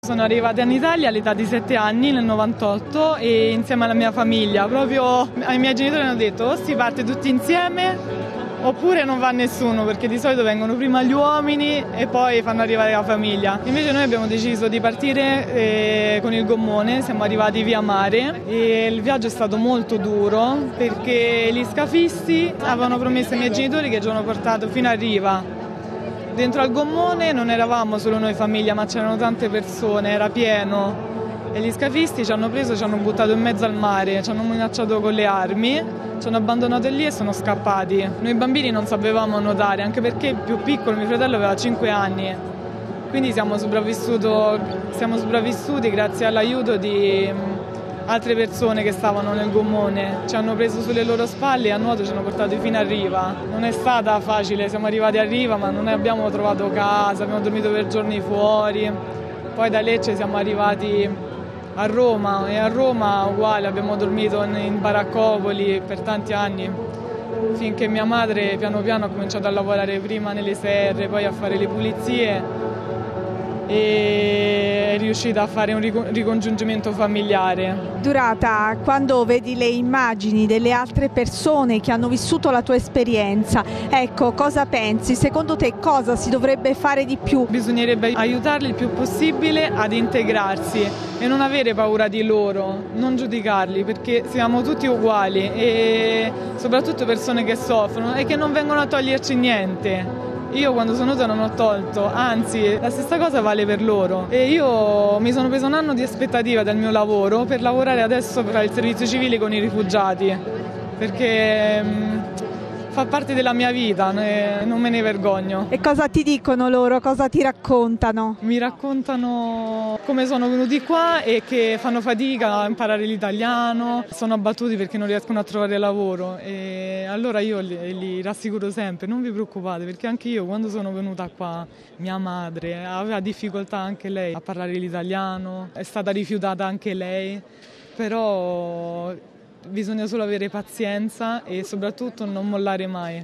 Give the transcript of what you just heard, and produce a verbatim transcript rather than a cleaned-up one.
Sono arrivata in Italia all'età di sette anni, nel novantotto, e insieme alla mia famiglia. Proprio ai miei genitori hanno detto o si parte tutti insieme oppure non va nessuno, perché di solito vengono prima gli uomini e poi fanno arrivare la famiglia. Invece noi abbiamo deciso di partire eh, con il gommone, siamo arrivati via mare e il viaggio è stato molto duro perché gli scafisti avevano promesso ai miei genitori che ci avevano portato fino a riva. Dentro al gommone non eravamo solo noi famiglia, ma c'erano tante persone, era pieno. E gli scafisti ci hanno preso, ci hanno buttato in mezzo al mare, ci hanno minacciato con le armi, ci hanno abbandonato lì e sono scappati. Noi bambini non sapevamo nuotare, anche perché il più piccolo, mio fratello, aveva cinque anni. Quindi siamo, siamo sopravvissuti grazie all'aiuto di altre persone che stavano nel gommone. Ci hanno preso sulle loro spalle e a nuoto ci hanno portati fino a riva. Non è stata facile, siamo arrivati a riva ma non abbiamo trovato casa, abbiamo dormito per giorni fuori. Poi da Lecce siamo arrivati a Roma e a Roma uguale, abbiamo dormito in baraccopoli per tanti anni finché mia madre piano piano ha cominciato a lavorare prima nelle serre, poi a fare le pulizie e è riuscita a fare un ricongiungimento familiare. Durata, quando vedi le immagini delle altre persone che hanno vissuto la tua esperienza, ecco, cosa pensi? Secondo te cosa si dovrebbe fare di più? Bisognerebbe aiutarli il più possibile ad integrarsi e non avere paura di loro, non giudicarli, perché siamo tutti uguali e soprattutto persone che soffrono e che non vengono a toglierci niente. Io quando sono venuta non ho tolto, anzi la stessa cosa vale per loro e io mi sono preso un anno di aspettativa dal mio lavoro per lavorare adesso per il servizio civile con i rifugiati, perché mh, fa parte della mia vita, ne, non me ne vergogno. E cosa ti dicono loro? Cosa ti raccontano? Mi raccontano come sono venuti qua e che fanno fatica a imparare l'italiano, sono abbattuti perché non riescono a trovare lavoro e allora io li, li rassicuro sempre, non vi preoccupate, perché anche io quando sono venuta qua mia madre aveva difficoltà anche lei a parlare l'italiano, è stata rifiutata anche lei, però bisogna solo avere pazienza e soprattutto non mollare mai.